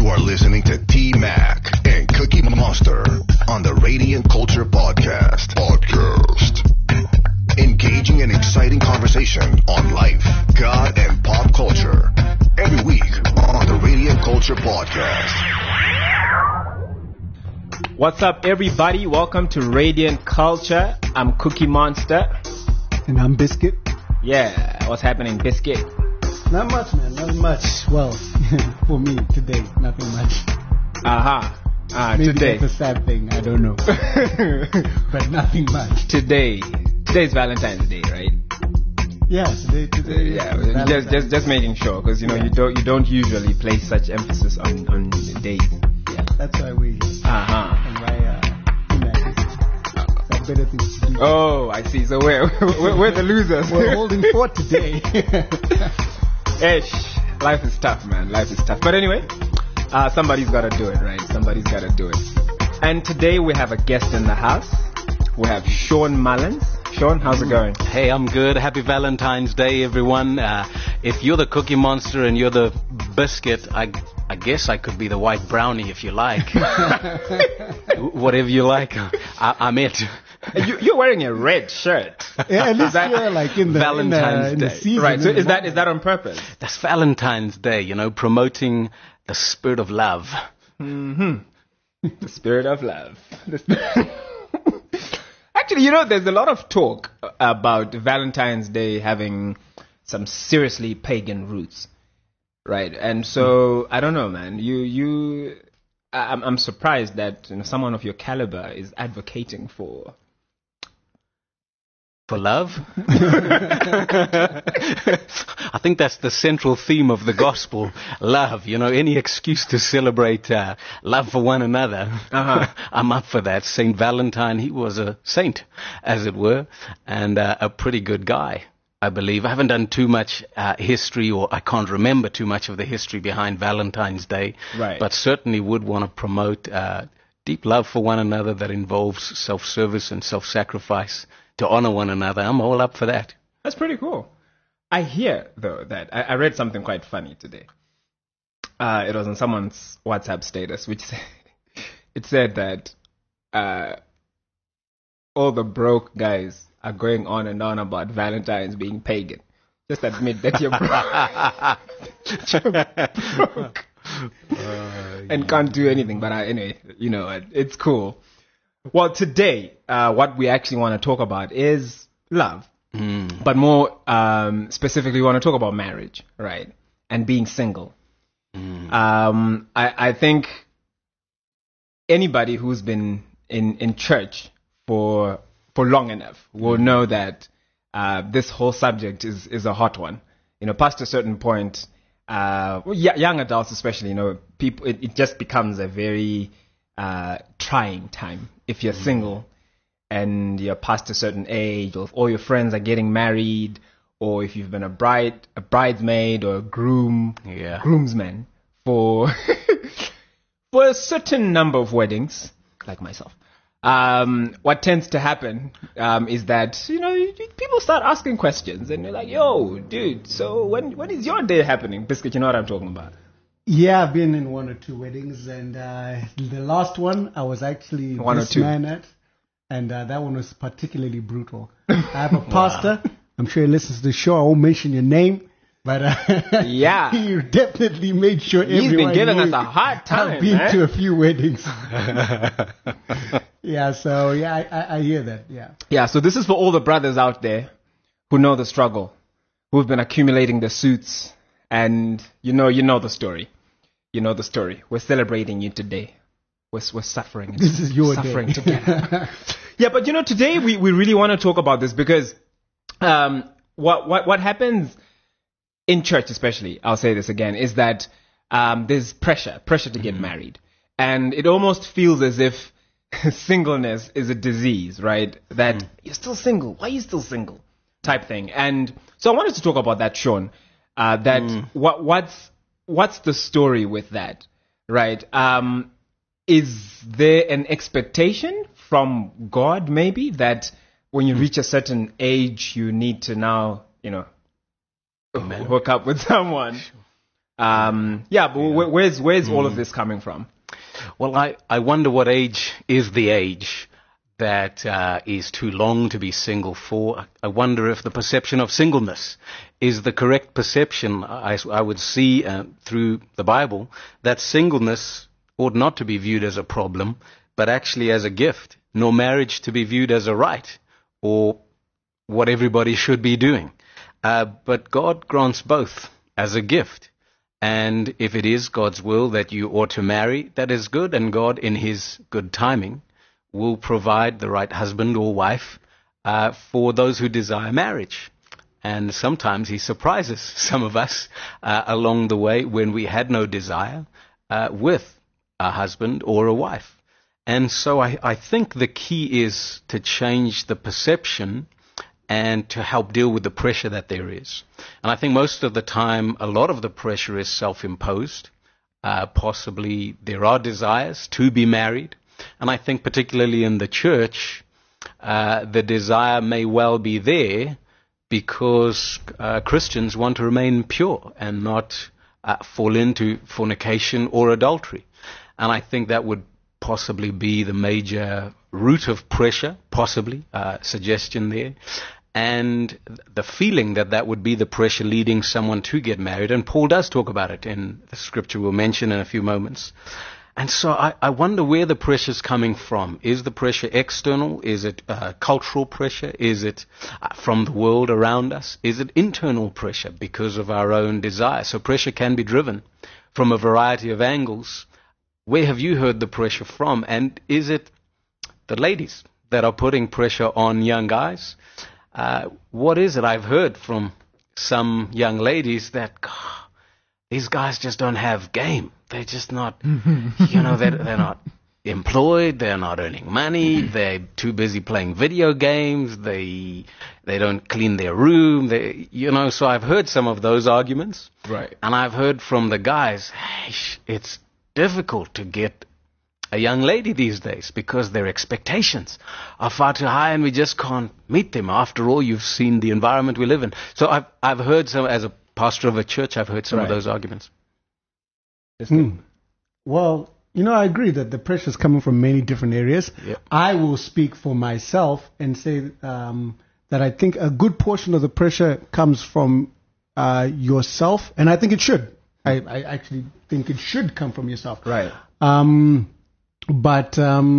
are listening to T-Mac and Cookie Monster on the Radiant Culture Podcast. Engaging in exciting conversation on life, God, and pop culture. Every week on the Radiant Culture Podcast. What's up, everybody? Welcome to Radiant Culture. I'm Cookie Monster. And I'm Biscuit. Yeah, what's happening, Biscuit? Not much, man. Not much. Well, for me today, nothing much. Maybe Today. that's a sad thing. I don't know. But nothing much. Today's Valentine's Day, right? Yeah, today. Yeah, just making sure, because you don't usually place such emphasis on the days. Yeah, that's why we're here. And why got better things to do. Oh, I see. So we're the losers. We're holding forth today. Life is tough, man. Life is tough. But anyway, somebody's got to do it, right? Somebody's got to do it. And today we have a guest in the house. We have Sean Mullins. Sean, how's it going? Hey, I'm good. Happy Valentine's Day, everyone. If you're the Cookie Monster and you're the Biscuit, I guess I could be the white brownie if you like. Whatever you like, I'm it. You're wearing a red shirt. Yeah, at least you're like in the Valentine's in the Day. season. Right, so is that on purpose? That's Valentine's Day, promoting the spirit of love. Mm-hmm. The spirit of love. Actually, there's a lot of talk about Valentine's Day having some seriously pagan roots, right? And so I don't know, man. I'm surprised that someone of your caliber is advocating for love. I think that's the central theme of the gospel. Love, any excuse to celebrate love for one another. I'm up for that. Saint Valentine, he was a saint, as it were, and a pretty good guy, I believe. I haven't done too much history, or I can't remember too much of the history behind Valentine's Day, right. But certainly would want to promote deep love for one another that involves self-service and self-sacrifice to honor one another. I'm all up for that. That's pretty cool. I hear, though, that I read something quite funny today. It was on someone's WhatsApp status, which it said that all the broke guys are going on and on about Valentine's being pagan. Just admit that you're broke. And can't do anything. But anyway, it's cool. Well, today, what we actually want to talk about is love. But more specifically, we want to talk about marriage, right? And being single. I think anybody who's been in church for long enough will know that this whole subject is a hot one. Past a certain point, young adults especially, people, it just becomes a very trying time if you're single and you're past a certain age, or if all your friends are getting married, or if you've been a bridesmaid or a groomsman for a certain number of weddings, like myself. What tends to happen is that people start asking questions, and you're like, "Yo, dude, so when is your day happening?" Biscuit, you know what I'm talking about. Yeah, I've been in one or two weddings, and the last one I was actually best man at, and that one was particularly brutal. I have a pastor. I'm sure he listens to the show. I won't mention your name, but yeah, he definitely made sure he's been giving us a hard time. I've been to a few weddings. Yeah, so I hear that. Yeah. So this is for all the brothers out there who know the struggle, who've been accumulating the suits, and you know the story. You know the story. We're celebrating you today. We're suffering. This is your suffering day. together. Yeah, but today we really want to talk about this because what happens in church, especially, I'll say this again, is that there's pressure to get married, and it almost feels as if singleness is a disease, right? That you're still single. Why are you still single? Type thing. And so I wanted to talk about that, Sean. What's the story with that, right? Is there an expectation from God, maybe, that when you reach a certain age, you need to now, hook up with someone? But where's all of this coming from? Well, I wonder what age is the age that is too long to be single for. I wonder if the perception of singleness is the correct perception. I would see through the Bible that singleness ought not to be viewed as a problem, but actually as a gift, nor marriage to be viewed as a right or what everybody should be doing. But God grants both as a gift. And if it is God's will that you ought to marry, that is good, and God, in His good timing, will provide the right husband or wife for those who desire marriage. And sometimes He surprises some of us along the way when we had no desire with a husband or a wife. And so I think the key is to change the perception and to help deal with the pressure that there is. And I think most of the time, a lot of the pressure is self-imposed. Possibly there are desires to be married. And I think particularly in the church, the desire may well be there because Christians want to remain pure and not fall into fornication or adultery. And I think that would possibly be the major root of pressure, possibly, suggestion there. And the feeling that would be the pressure leading someone to get married. And Paul does talk about it in the scripture we'll mention in a few moments. And so I wonder where the pressure is coming from. Is the pressure external? Is it cultural pressure? Is it from the world around us? Is it internal pressure because of our own desire? So pressure can be driven from a variety of angles. Where have you heard the pressure from? And is it the ladies that are putting pressure on young guys? What is it? I've heard from some young ladies that these guys just don't have game. They're just not, they're not employed. They're not earning money. They're too busy playing video games. They don't clean their room. So I've heard some of those arguments. Right. And I've heard from the guys, it's difficult to get a young lady these days because their expectations are far too high and we just can't meet them. After all, you've seen the environment we live in. So I've heard some, as a pastor of a church, I've heard some of those arguments. Well, I agree that the pressure is coming from many different areas. Yep. I will speak for myself and say that I think a good portion of the pressure comes from yourself, and I think it should. I actually think it should come from yourself. Right. But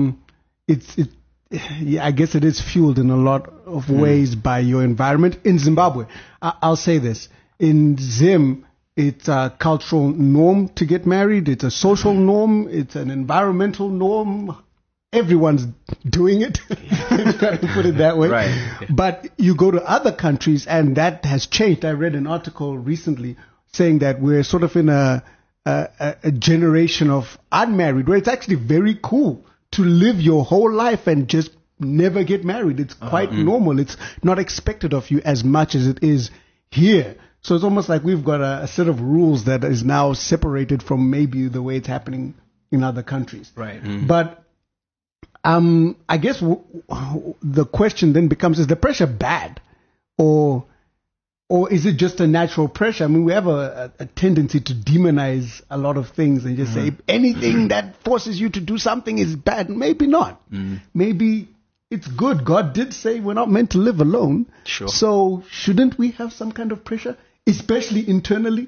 I guess it is fueled in a lot of ways by your environment. In Zimbabwe, I'll say this. In Zim, it's a cultural norm to get married. It's a social norm. It's an environmental norm. Everyone's doing it, if I can put it that way. Right. But you go to other countries, and that has changed. I read an article recently saying that we're sort of in a generation of unmarried, where it's actually very cool to live your whole life and just never get married. It's quite normal. It's not expected of you as much as it is here. So it's almost like we've got a set of rules that is now separated from maybe the way it's happening in other countries. Right. But I guess the question then becomes, is the pressure bad? Or is it just a natural pressure? I mean, we have a tendency to demonize a lot of things and just say anything that forces you to do something is bad. Maybe not. Maybe it's good. God did say we're not meant to live alone. Sure. So shouldn't we have some kind of pressure, especially internally?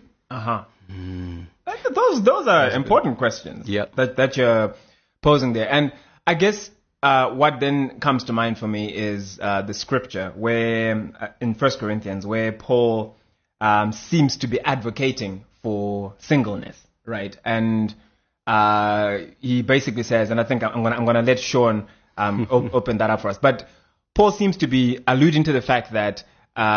Those are important questions. That you're posing there. And I guess what then comes to mind for me is the scripture where in 1 Corinthians where Paul seems to be advocating for singleness, right? And he basically says, and I think I'm gonna let Sean open that up for us. But Paul seems to be alluding to the fact that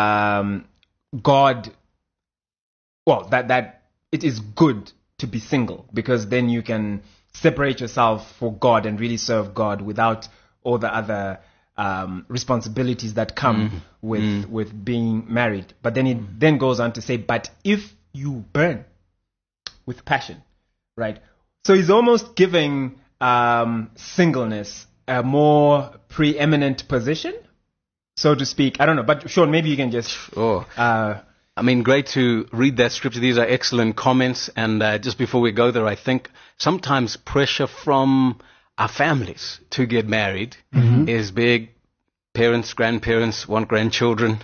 that it is good to be single because then you can separate yourself for God and really serve God without all the other responsibilities that come with being married. But then it then goes on to say, but if you burn with passion, right? So he's almost giving singleness a more preeminent position, so to speak. I don't know, but Sean, maybe you can just I mean, great to read that scripture. These are excellent comments. And just before we go there, I think sometimes pressure from our families to get married is big. Parents, grandparents want grandchildren,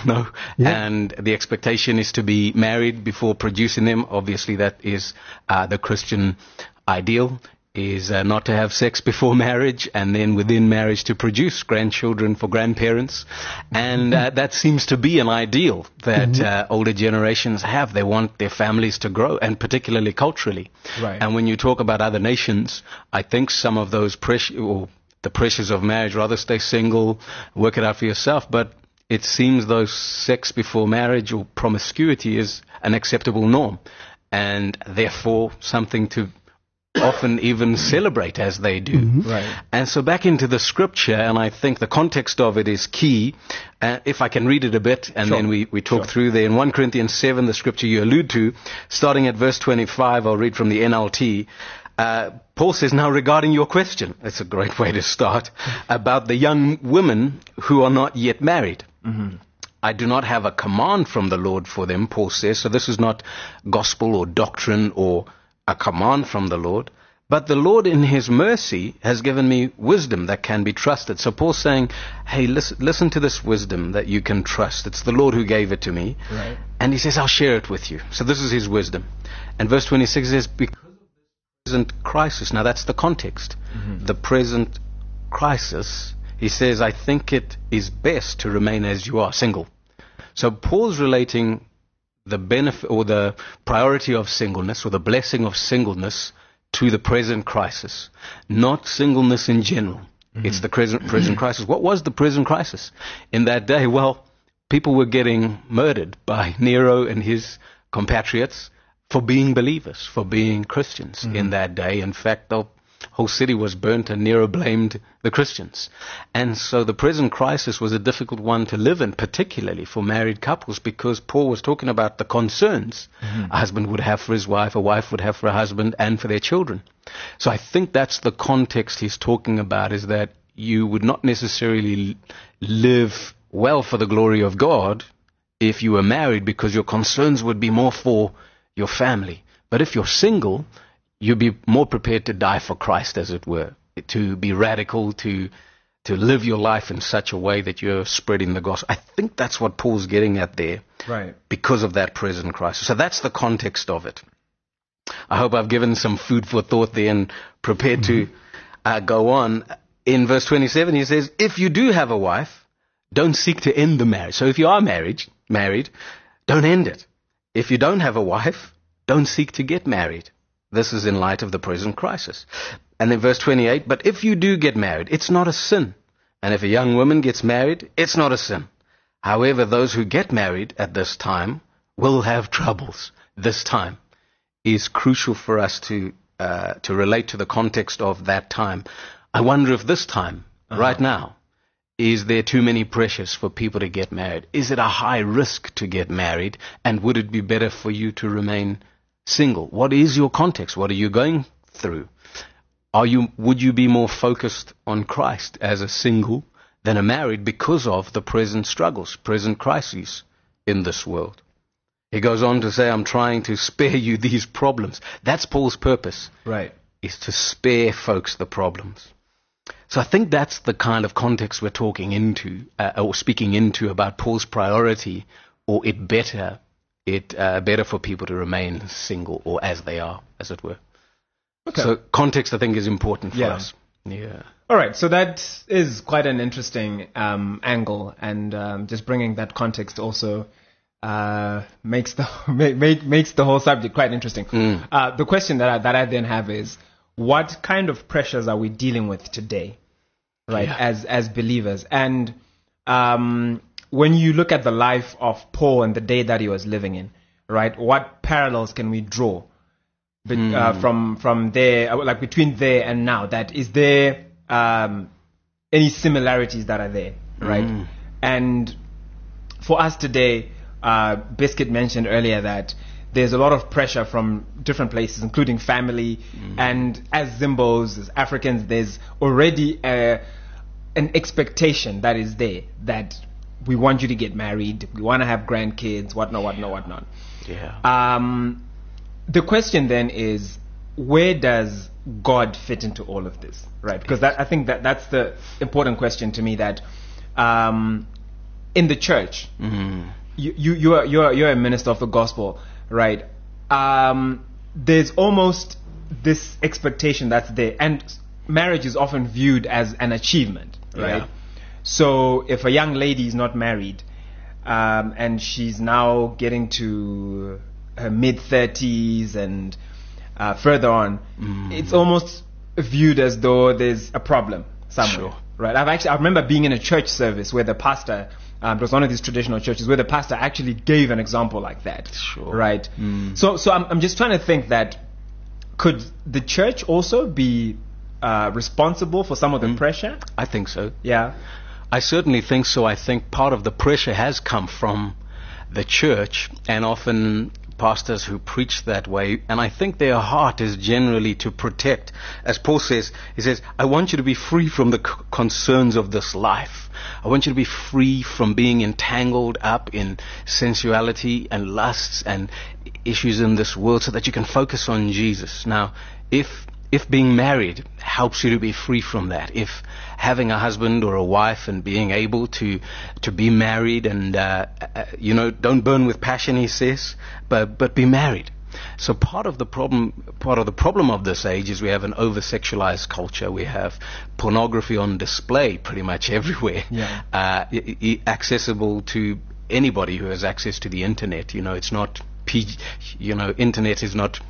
and the expectation is to be married before producing them. Obviously, that is the Christian ideal, is not to have sex before marriage, and then within marriage to produce grandchildren for grandparents. And that seems to be an ideal that older generations have. They want their families to grow, and particularly culturally. Right. And when you talk about other nations, I think some of those the pressures of marriage, rather stay single, work it out for yourself. But it seems though sex before marriage or promiscuity is an acceptable norm, and therefore something to often even celebrate as they do. Right. And so back into the scripture, and I think the context of it is key. If I can read it a bit, and then we talk through there. In 1 Corinthians 7, the scripture you allude to, starting at verse 25, I'll read from the NLT. Paul says, now regarding your question, it's a great way to start, about the young women who are not yet married. I do not have a command from the Lord for them, Paul says. So this is not gospel or doctrine or a command from the Lord. But the Lord in his mercy has given me wisdom that can be trusted. So Paul's saying, hey, listen to this wisdom that you can trust. It's the Lord who gave it to me. Right. And he says, I'll share it with you. So this is his wisdom. And verse 26 says, because present crisis. Now that's the context. The present crisis. He says, I think it is best to remain as you are, single. So Paul's relating the benefit or the priority of singleness or the blessing of singleness to the present crisis, not singleness in general. It's the present crisis. What was the present crisis in that day? Well, people were getting murdered by Nero and his compatriots for being believers, for being Christians in that day. In fact, the whole city was burnt and Nero blamed the Christians. And so the present crisis was a difficult one to live in, particularly for married couples, because Paul was talking about the concerns a husband would have for his wife, a wife would have for a husband, and for their children. So I think that's the context he's talking about, is that you would not necessarily live well for the glory of God if you were married, because your concerns would be more for your family. But if you're single, you'd be more prepared to die for Christ, as it were, to be radical, to live your life in such a way that you're spreading the gospel. I think that's what Paul's getting at there, right? Because of that present crisis. So that's the context of it. I hope I've given some food for thought there and prepared to go on. In verse 27, he says, if you do have a wife, don't seek to end the marriage. So if you are married, don't end it. If you don't have a wife, don't seek to get married. This is in light of the present crisis. And then verse 28, but if you do get married, it's not a sin. And if a young woman gets married, it's not a sin. However, those who get married at this time will have troubles. This time is crucial for us to relate to the context of that time. I wonder if this time, right now, is there too many pressures for people to get married? Is it a high risk to get married? And would it be better for you to remain single? What is your context? What are you going through? Would you be more focused on Christ as a single than a married because of the present struggles, present crises in this world? He goes on to say, I'm trying to spare you these problems. That's Paul's purpose. Right. Is to spare folks the problems. So I think that's the kind of context we're talking into, or speaking into, about Paul's priority, or better for people to remain single, or as they are, as it were. Okay. So context, I think, is important for us. Yeah. All right. So that is quite an interesting angle, and just bringing that context also makes the whole subject quite interesting. The question that I then have is, what kind of pressures are we dealing with today, right? Yeah. As believers, and when you look at the life of Paul and the day that he was living in, right? What parallels can we draw from there, like between there and now? That is there any similarities that are there, right? And for us today, Biscuit mentioned earlier that there's a lot of pressure from different places, including family, and as Zimbos, as Africans, there's already an expectation that is there that we want you to get married, we want to have grandkids, whatnot. Yeah. The question then is, where does God fit into all of this, right? Because I think that's the important question to me. That in the church, you're a minister of the gospel, right? There's almost this expectation that's there, and marriage is often viewed as an achievement, right? Yeah. So if a young lady is not married, and she's now getting to her mid-30s and further on, it's almost viewed as though there's a problem somewhere, right? I remember being in a church service where the pastor, it was one of these traditional churches where the pastor actually gave an example like that, right? So I'm just trying to think that, could the church also be responsible for some of the pressure? I think so. Yeah. I certainly think so. I think part of the pressure has come from the church, and often pastors who preach that way, and I think their heart is generally to protect. As Paul says, he says, I want you to be free from the concerns of this life. I want you to be free from being entangled up in sensuality and lusts and issues in this world, so that you can focus on Jesus. Now, if being married helps you to be free from that, if having a husband or a wife and being able to be married and don't burn with passion, he says, but be married. So part of the problem of this age is we have an over-sexualized culture. We have pornography on display pretty much everywhere, accessible to anybody who has access to the internet. It's not PG. Internet is not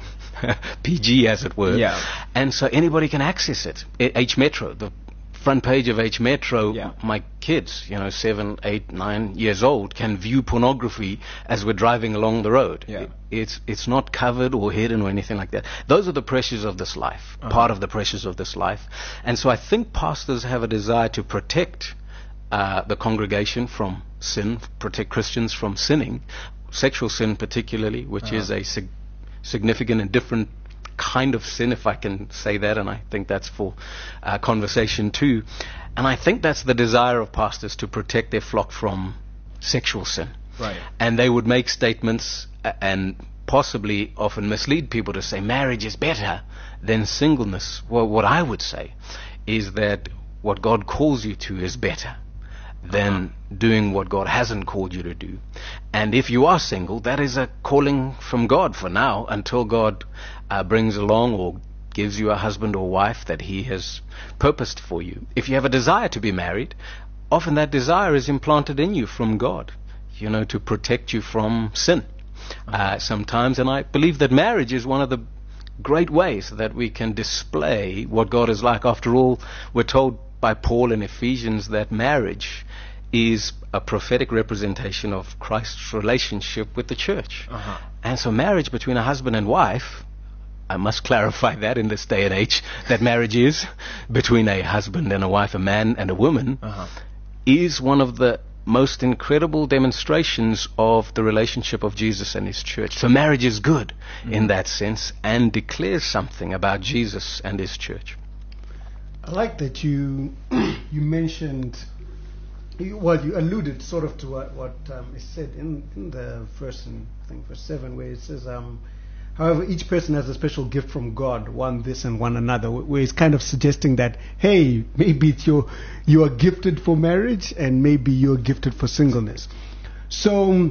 PG, as it were. Yeah. And so anybody can access it. H Metro, the front page of H Metro, my kids, 7, 8, 9 years old, can view pornography as we're driving along the road. Yeah. It's not covered or hidden or anything like that. Those are the pressures of this life, part of the pressures of this life. And so I think pastors have a desire to protect the congregation from sin, protect Christians from sinning, sexual sin particularly, which is a significant and different kind of sin, if I can say that, and I think that's for conversation too. And I think that's the desire of pastors, to protect their flock from sexual sin. Right. And they would make statements and possibly often mislead people to say marriage is better than singleness. Well, what I would say is that what God calls you to is better than doing what God hasn't called you to do. And if you are single, that is a calling from God for now, until God brings along or gives you a husband or wife that he has purposed for you. If you have a desire to be married, often that desire is implanted in you from God, to protect you from sin sometimes. And I believe that marriage is one of the great ways that we can display what God is like. After all, we're told by Paul in Ephesians that marriage is a prophetic representation of Christ's relationship with the church. And so marriage between a husband and wife, I must clarify that in this day and age, that marriage is between a husband and a wife, a man and a woman, is one of the most incredible demonstrations of the relationship of Jesus and his church. So marriage is good in that sense, and declares something about Jesus and his church. I like that you mentioned, you alluded sort of to what is said in the verse, in I think verse 7, where it says, however, each person has a special gift from God, one this and one another, where it's kind of suggesting that, hey, maybe you are gifted for marriage and maybe you're gifted for singleness. So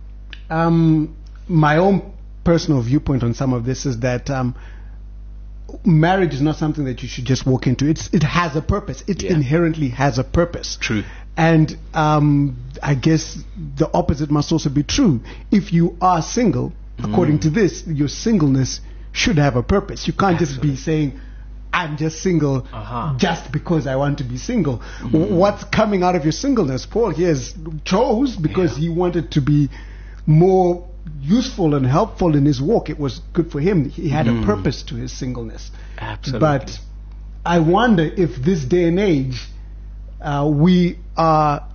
my own personal viewpoint on some of this is that marriage is not something that you should just walk into. It has a purpose. It inherently has a purpose. True. And I guess the opposite must also be true. If you are single, according to this, your singleness should have a purpose. You can't just be saying, I'm just single just because I want to be single. What's coming out of your singleness? Paul here chose because he wanted to be more useful and helpful in his walk. It was good for him. He had a purpose to his singleness. Absolutely. But I wonder if this day and age we are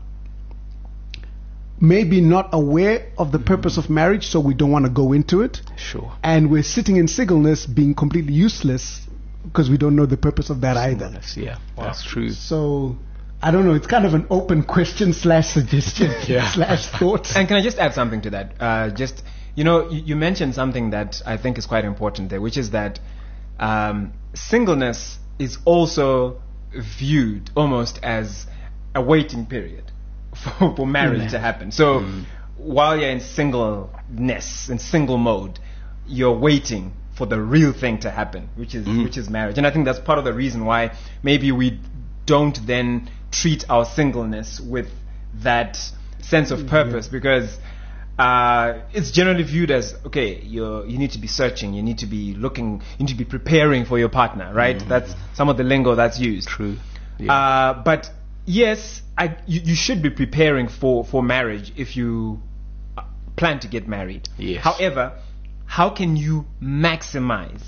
maybe not aware of the purpose of marriage, so we don't want to go into it. Sure. And we're sitting in singleness being completely useless because we don't know the purpose of that either. Yeah, that's true. So I don't know, it's kind of an open question / suggestion / thought. And can I just add something to that? You mentioned something that I think is quite important there, which is that singleness is also viewed almost as a waiting period for marriage to happen. So while you're in singleness, in single mode, you're waiting for the real thing to happen, which is marriage. And I think that's part of the reason why maybe we don't then treat our singleness with that sense of purpose, because it's generally viewed as, okay, you need to be searching, you need to be looking, you need to be preparing for your partner, right? That's some of the lingo that's used. True. Yeah. But yes, you should be preparing for marriage if you plan to get married. Yes. However, how can you maximize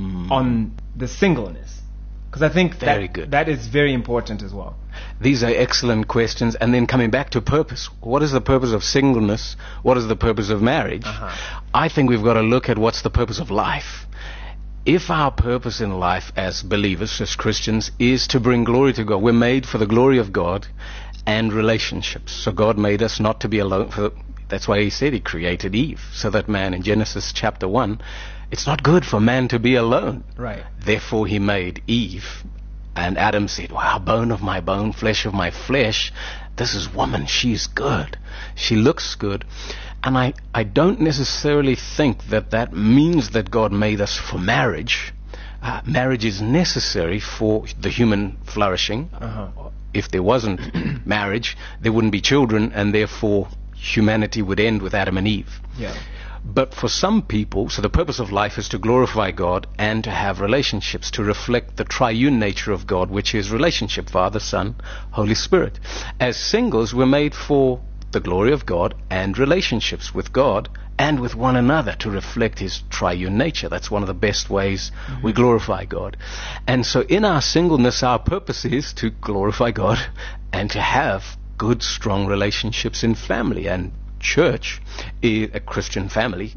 on the singleness? Because I think that is very important as well. These are excellent questions. And then coming back to purpose. What is the purpose of singleness? What is the purpose of marriage? I think we've got to look at what's the purpose of life. If our purpose in life as believers, as Christians, is to bring glory to God, we're made for the glory of God and relationships. So God made us not to be alone. That's why he said he created Eve, so that man, in Genesis chapter 1, it's not good for man to be alone. Right. Therefore he made Eve. And Adam said, wow, bone of my bone, flesh of my flesh. This is woman. She's good. She looks good. And I don't necessarily think that means that God made us for marriage. Marriage is necessary for the human flourishing. If there wasn't marriage, there wouldn't be children, and therefore humanity would end with Adam and Eve. Yeah. But for some people, so the purpose of life is to glorify God and to have relationships, to reflect the triune nature of God, which is relationship, Father, Son, Holy Spirit. As singles, we're made for the glory of God and relationships with God and with one another to reflect his triune nature. That's one of the best ways we glorify God. And so in our singleness, our purpose is to glorify God and to have good, strong relationships in family. And church, a Christian family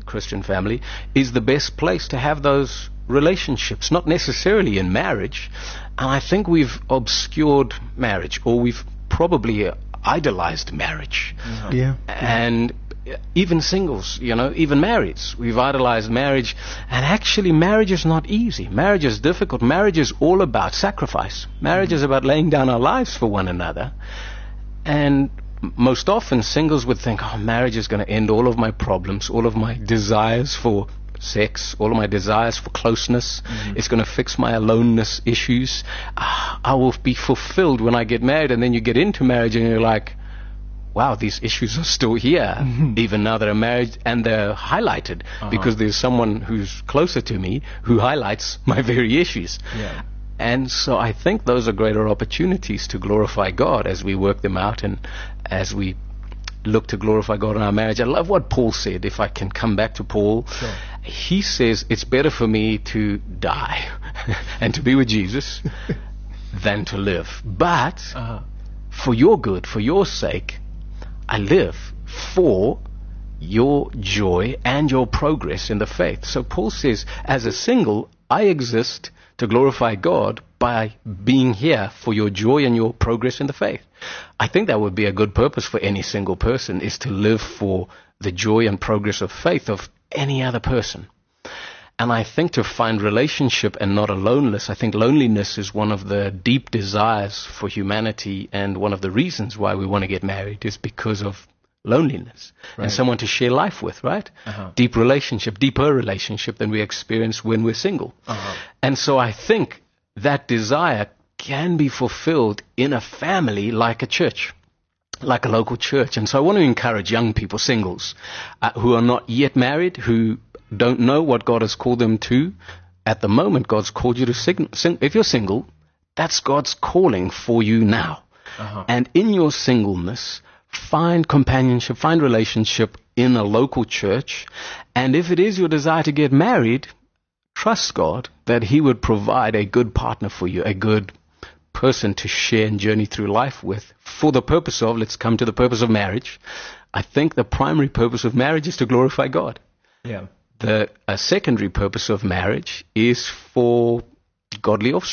is the best place to have those relationships, not necessarily in marriage. And I think we've obscured marriage, or we've probably idolized marriage. And even singles, even marrieds, we've idolized marriage. And actually marriage is not easy. Marriage is difficult. Marriage is all about sacrifice. Marriage is about laying down our lives for one another. And most often singles would think, marriage is going to end all of my problems, all of my desires for sex, all of my desires for closeness. It's going to fix my aloneness issues. I will be fulfilled when I get married. And then you get into marriage and you're like, wow, these issues are still here, even now that I'm married, and they're highlighted because there's someone who's closer to me who highlights my very issues. And so I think those are greater opportunities to glorify God as we work them out and as we look to glorify God in our marriage. I love what Paul said, if I can come back to Paul. Sure. He says, it's better for me to die and to be with Jesus than to live. But for your good, for your sake, I live for your joy and your progress in the faith. So Paul says, as a single, I exist to glorify God by being here for your joy and your progress in the faith. I think that would be a good purpose for any single person, is to live for the joy and progress of faith of any other person. And I think to find relationship and not aloneness, I think loneliness is one of the deep desires for humanity, and one of the reasons why we want to get married is because of loneliness and someone to share life with, right? Deeper relationship than we experience when we're single. And so I think that desire can be fulfilled in a family like a church, like a local church. And so I want to encourage young people, singles, who are not yet married, who don't know what God has called them to. At the moment, God's called you to sing. If you're single, that's God's calling for you now. And in your singleness, find companionship, find relationship in a local church. And if it is your desire to get married, trust God that he would provide a good partner for you, a good person to share and journey through life with, for the purpose of, let's come to the purpose of marriage. I think the primary purpose of marriage is to glorify God. The secondary purpose of marriage is for godly offspring.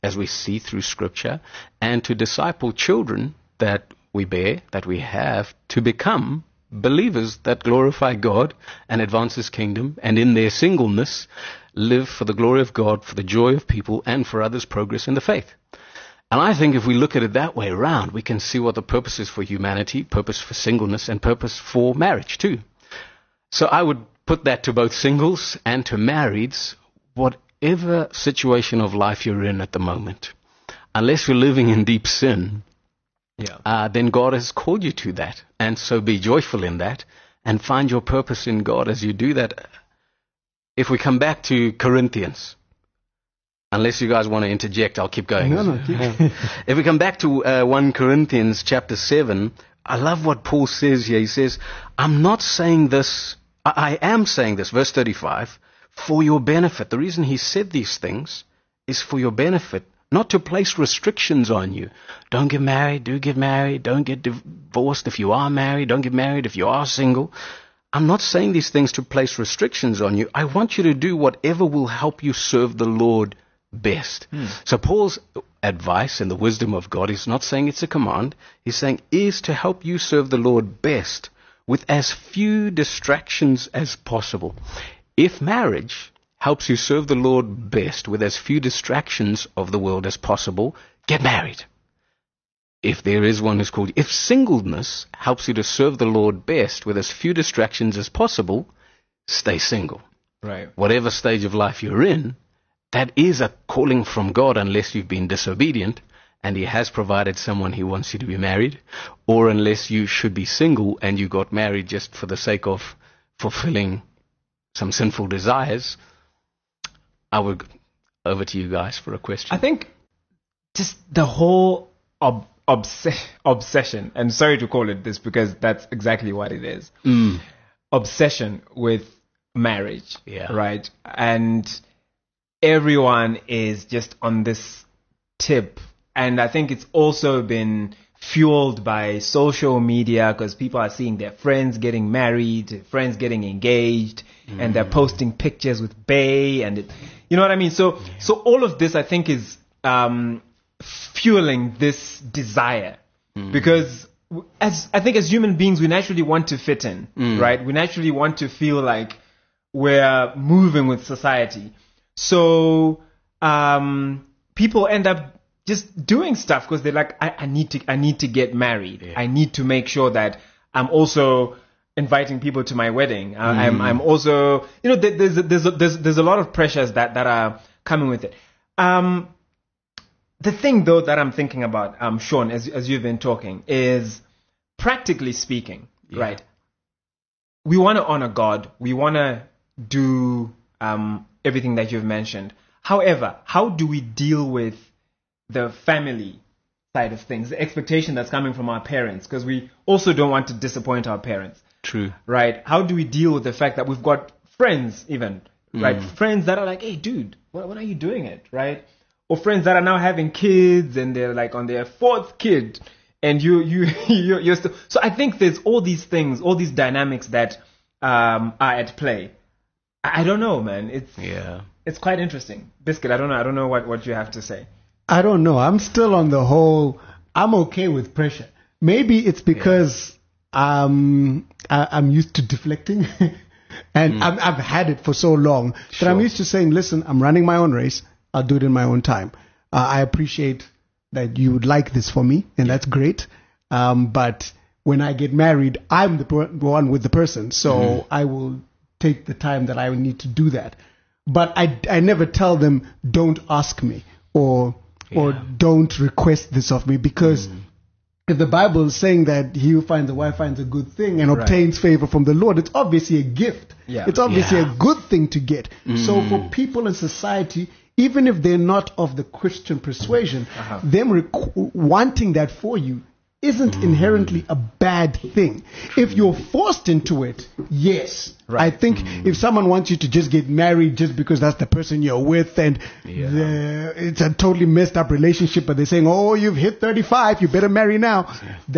as we see through Scripture, and to disciple children that we bear, that we have, to become believers that glorify God and advance His kingdom, and in their singleness live for the glory of God, for the joy of people, and for others' progress in the faith. And I think if we look at it that way around, we can see what the purpose is for humanity, purpose for singleness, and purpose for marriage too. So I would put that to both singles and to marrieds, whatever situation of life you're in at the moment. Unless you're living in deep sin, then God has called you to that. And so be joyful in that and find your purpose in God as you do that. If we come back to Corinthians, unless you guys want to interject, I'll keep going. No, keep going. If we come back to 1 Corinthians chapter 7, I love what Paul says here. He says, I'm not saying this, I am saying this, verse 35, for your benefit. The reason he said these things is for your benefit, not to place restrictions on you. Don't get married, do get married. Don't get divorced if you are married. Don't get married if you are single. I'm not saying these things to place restrictions on you. I want you to do whatever will help you serve the Lord best. So Paul's advice and the wisdom of God is not saying it's a command. He's saying is to help you serve the Lord best with as few distractions as possible. If marriage helps you serve the Lord best with as few distractions of the world as possible, get married. If there is one who's called you. If singleness helps you to serve the Lord best with as few distractions as possible, stay single. Right. Whatever stage of life you're in, that is a calling from God unless you've been disobedient and He has provided someone He wants you to be married, or unless you should be single and you got married just for the sake of fulfilling some sinful desires. I would over to you guys for a question. I think just the whole obsession, and sorry to call it this because that's exactly what it is, obsession with marriage, right? And everyone is just on this tip, and I think it's also been fueled by social media because people are seeing their friends getting married, friends getting engaged, and they're posting pictures with bae, and you know what I mean? So all of this I think is fueling this desire because as human beings we naturally want to fit in, right? We naturally want to feel like we're moving with society. So people end up just doing stuff because they're like, I need to get married. Yeah. I need to make sure that I'm also inviting people to my wedding. I'm also, there's a lot of pressures that are coming with it. The thing though that I'm thinking about, Sean, as you've been talking, is practically speaking, right? We want to honor God. We want to do everything that you've mentioned. However, how do we deal with the family side of things, the expectation that's coming from our parents? Because we also don't want to disappoint our parents. True. Right? How do we deal with the fact that we've got friends even, right? Friends that are like, hey, dude, when are you doing it, right? Or friends that are now having kids and they're like on their fourth kid and you're still... So I think there's all these things, all these dynamics that are at play. I don't know, man. It's quite interesting. Biscuit, I don't know what you have to say. I don't know. I'm still on the whole, I'm okay with pressure. Maybe it's because I'm used to deflecting and I've had it for so long that I'm used to saying, listen, I'm running my own race. I'll do it in my own time. I appreciate that you would like this for me, and that's great. But when I get married, I'm the one with the person. So I will take the time that I would need to do that. But I never tell them, don't ask me or don't request this of me, because if the Bible is saying that he who finds a wife finds a good thing and obtains favor from the Lord, it's obviously a gift. Yeah. It's obviously a good thing to get. So for people in society, even if they're not of the Christian persuasion, them wanting that for you isn't inherently a bad thing. If you're forced into it, yes. Right. I think if someone wants you to just get married just because that's the person you're with and it's a totally messed up relationship, but they're saying, oh, you've hit 35, you better marry now.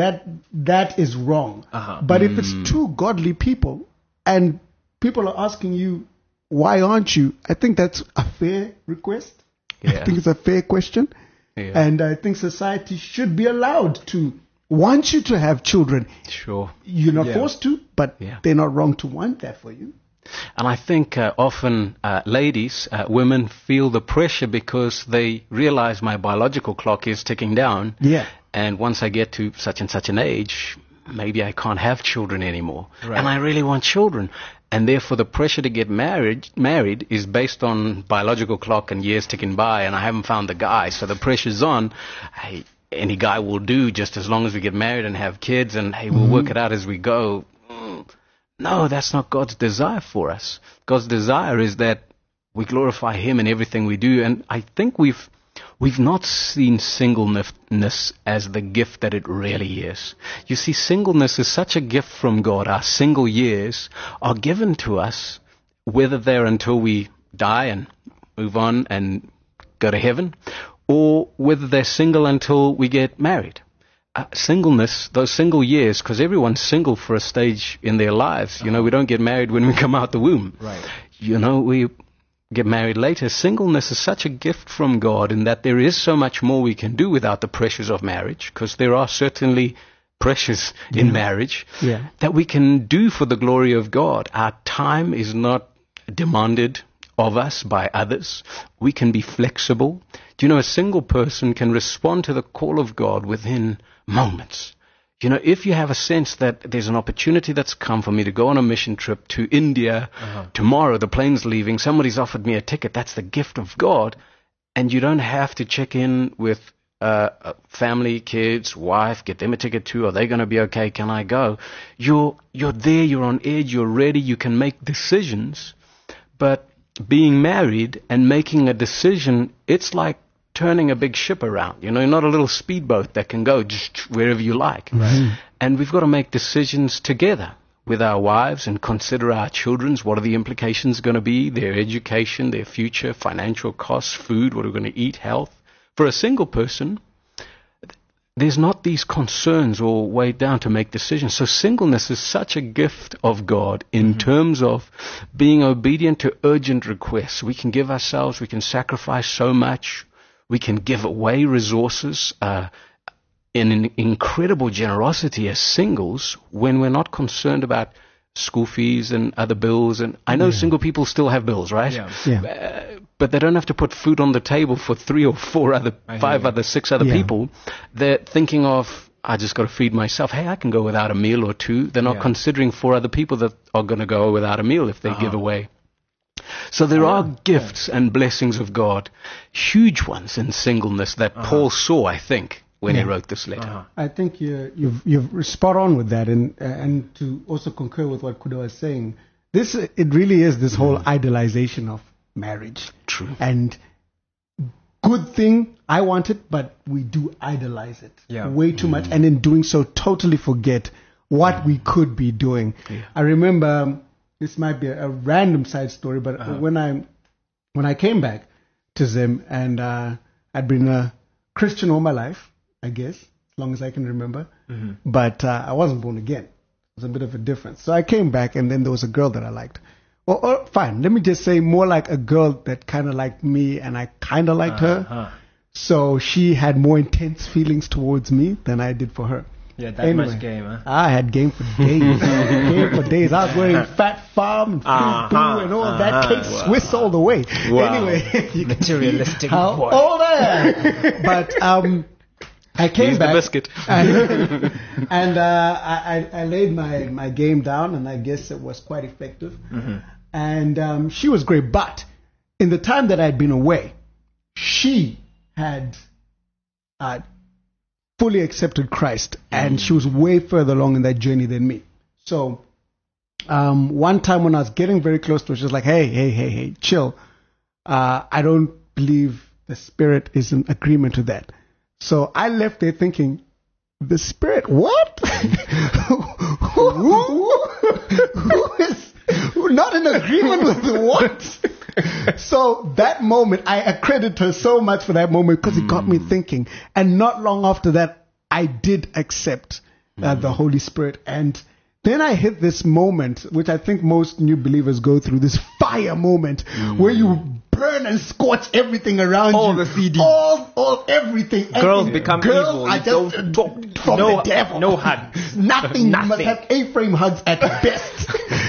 That is wrong. But if it's two godly people and people are asking you, why aren't you? I think that's a fair request. I think it's a fair question. And I think society should be allowed to want you to have children. Sure. You're not forced to, but they're not wrong to want that for you. And I think often ladies, women feel the pressure because they realize my biological clock is ticking down. Yeah. And once I get to such and such an age, maybe I can't have children anymore. Right. And I really want children. And therefore the pressure to get married is based on biological clock and years ticking by, and I haven't found the guy. So the pressure's on. Hey, any guy will do just as long as we get married and have kids, and hey, we'll work it out as we go. No, that's not God's desire for us. God's desire is that we glorify Him in everything we do. And I think we've not seen singleness as the gift that it really is. You see, singleness is such a gift from God. Our single years are given to us, whether they're until we die and move on and go to heaven, or whether they're single until we get married. Singleness, those single years, because everyone's single for a stage in their lives. You know, we don't get married when we come out the womb. Right. You know, we get married later. Singleness is such a gift from God in that there is so much more we can do without the pressures of marriage, because there are certainly pressures in marriage that we can do for the glory of God. Our time is not demanded of us by others. We can be flexible. Do you know, a single person can respond to the call of God within moments. You know, if you have a sense that there's an opportunity that's come for me to go on a mission trip to India tomorrow, the plane's leaving, somebody's offered me a ticket, that's the gift of God, and you don't have to check in with family, kids, wife, get them a ticket too, are they going to be okay, can I go? You're there, you're on edge, you're ready, you can make decisions, but being married and making a decision, it's like turning a big ship around. You know, not a little speedboat that can go just wherever you like. Right. And we've got to make decisions together with our wives and consider our children's. What are the implications going to be? Their education, their future, financial costs, food, what are we going to eat, health. For a single person, there's not these concerns or way down to make decisions. So singleness is such a gift of God in terms of being obedient to urgent requests. We can give ourselves, we can sacrifice so much. We can give away resources in an incredible generosity as singles when we're not concerned about school fees and other bills. And I know single people still have bills, right? But they don't have to put food on the table for 3 or 4 other, 5 other, 6 other people. They're thinking of, I just got to feed myself. Hey, I can go without a meal or 2. They're not considering 4 other people that are going to go without a meal if they give away. So there are gifts and blessings of God, huge ones in singleness that Paul saw, I think, when he wrote this letter. I think you've spot on with that, and to also concur with what Kudo was saying, it really is this whole idolization of marriage. True. And good thing, I want it, but we do idolize it way too much, and in doing so totally forget what we could be doing. I remember, this might be a random side story, but when I came back to Zim, and I'd been a Christian all my life, I guess, as long as I can remember, but I wasn't born again. It was a bit of a difference. So I came back, and then there was a girl that I liked. Or fine, let me just say more like a girl that kind of liked me, and I kind of liked her. So she had more intense feelings towards me than I did for her. Yeah, that much game, huh? I had game for days. I was wearing Fat Farm and Fubu and all that cake Swiss all the way. Anyway, materialistic how boy. old I am. But I came back. The biscuit. And I laid my game down, and I guess it was quite effective. And she was great. But in the time that I'd been away, she had fully accepted Christ, and she was way further along in that journey than me. So one time when I was getting very close to her, she was like, hey, chill. I don't believe the Spirit is in agreement with that. So I left there thinking, the Spirit, what? who is not in agreement with the what? So that moment, I accredit her so much for that moment because it got me thinking. And not long after that, I did accept the Holy Spirit. And then I hit this moment, which I think most new believers go through, this fire moment where you burn and scorch everything around all you. The CD. All everything. Girls become girls evil. Are just from the devil. No hugs. Nothing. You must have A-frame hugs at best.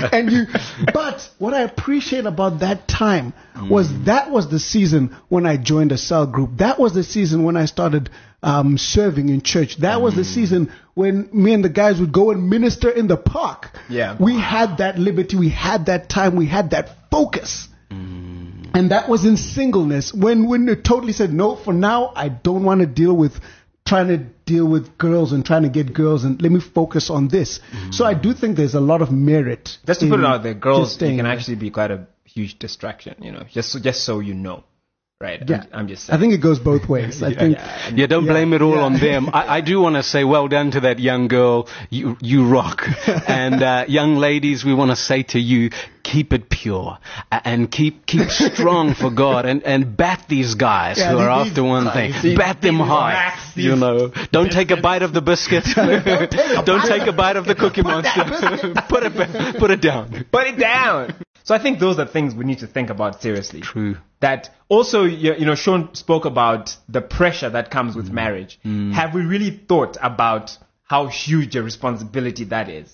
But what I appreciate about that time was that was the season when I joined a cell group. That was the season when I started serving in church. That was the season when me and the guys would go and minister in the park. Yeah. We had that liberty. We had that time. We had that focus. And that was in singleness. When it totally said, no, for now, I don't want to trying to deal with girls and trying to get girls, and let me focus on this. So I do think there's a lot of merit. Just to put it out there, girls can actually be quite a huge distraction, just so you know. Right. Yeah. I'm just saying. I think it goes both ways. I think. Yeah, don't blame it all on them. I do want to say well done to that young girl. You rock. And young ladies, we want to say to you, keep it pure and keep strong for God and bat these guys who are after one thing. Bat them hard. Don't take a bite of the biscuit. Don't take a bite of the Cookie Monster. Put it down. Put it down. So I think those are things we need to think about seriously. True. That also, Sean spoke about the pressure that comes with marriage. Have we really thought about how huge a responsibility that is?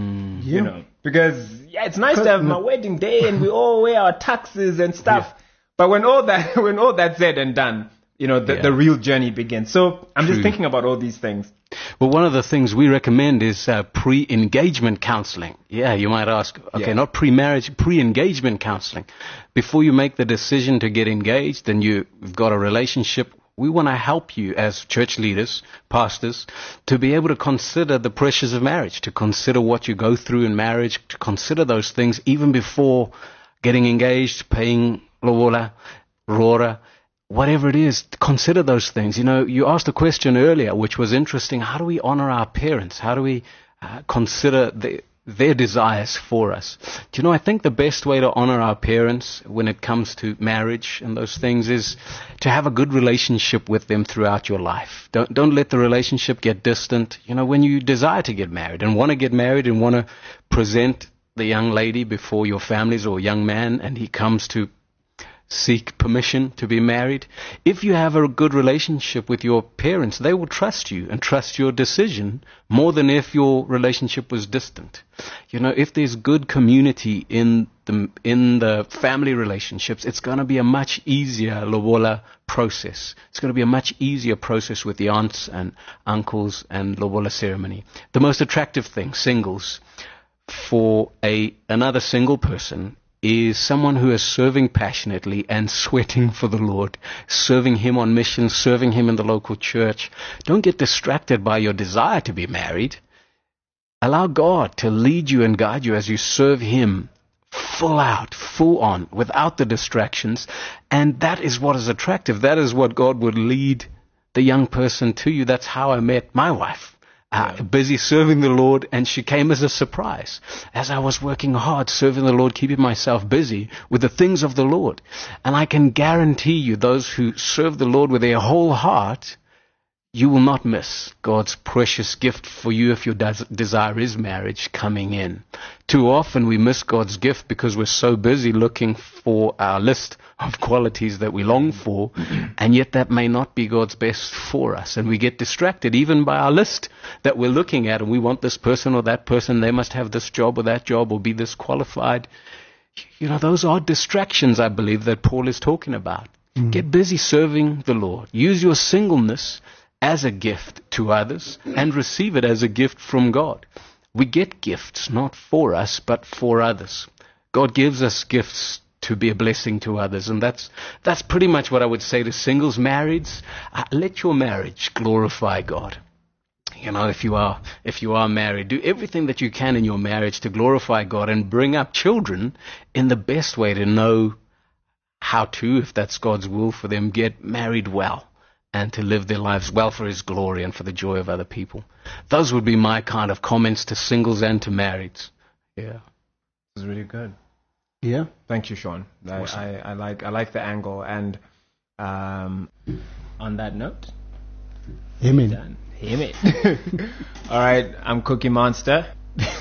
Because it's nice to have my wedding day and we all wear our tuxes and stuff. But when all that's said and done, the real journey begins. So I'm just thinking about all these things. Well, one of the things we recommend is pre-engagement counseling. Yeah, you might ask, not pre-marriage, pre-engagement counseling. Before you make the decision to get engaged and you've got a relationship, we want to help you as church leaders, pastors, to be able to consider the pressures of marriage, to consider what you go through in marriage, to consider those things even before getting engaged, paying lobola, rora, whatever it is. Consider those things. You asked a question earlier, which was interesting. How do we honor our parents? How do we consider their desires for us? I think the best way to honor our parents when it comes to marriage and those things is to have a good relationship with them throughout your life. Don't let the relationship get distant. When you desire to get married and want to present the young lady before your families or young man, and he comes to seek permission to be married. If you have a good relationship with your parents, they will trust you and trust your decision more than if your relationship was distant. If there's good community in the family relationships, it's going to be a much easier lobola process. It's going to be a much easier process with the aunts and uncles and lobola ceremony. The most attractive thing, singles, for another single person is someone who is serving passionately and sweating for the Lord, serving Him on mission, serving Him in the local church. Don't get distracted by your desire to be married. Allow God to lead you and guide you as you serve Him full out, full on, without the distractions. And that is what is attractive. That is what God would lead the young person to you. That's how I met my wife. Busy serving the Lord, and she came as a surprise. As I was working hard, serving the Lord, keeping myself busy with the things of the Lord. And I can guarantee you, those who serve the Lord with their whole heart, you will not miss God's precious gift for you if your desire is marriage coming in. Too often we miss God's gift because we're so busy looking for our list of qualities that we long for, and yet that may not be God's best for us. And we get distracted even by our list that we're looking at, and we want this person or that person, they must have this job or that job or be this qualified. Those are distractions, I believe, that Paul is talking about. Get busy serving the Lord. Use your singleness as a gift to others and receive it as a gift from God. We get gifts not for us but for others. God gives us gifts to be a blessing to others, and that's pretty much what I would say to singles. Marrieds, let your marriage glorify God. If you are married, do everything that you can in your marriage to glorify God and bring up children in the best way to know how to, if that's God's will for them, get married well and to live their lives well for His glory and for the joy of other people. Those would be my kind of comments to singles and to marrieds. Yeah. This is really good. Yeah. Thank you, Sean. Awesome. I like the angle. And on that note, Amen. done. Amen. All right, I'm Cookie Monster.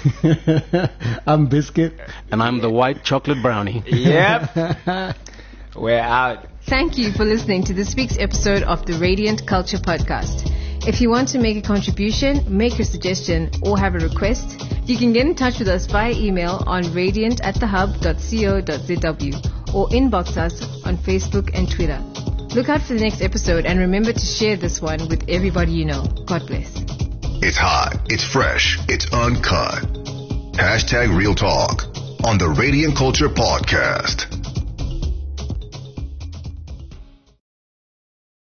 I'm Biscuit. And I'm the white chocolate brownie. Yep. We're out. Thank you for listening to this week's episode of the Radiant Culture Podcast. If you want to make a contribution, make a suggestion, or have a request, you can get in touch with us via email on radiant@thehub.co.zw or inbox us on Facebook and Twitter. Look out for the next episode and remember to share this one with everybody you know. God bless. It's hot, it's fresh, it's uncut. #Real Talk on the Radiant Culture Podcast.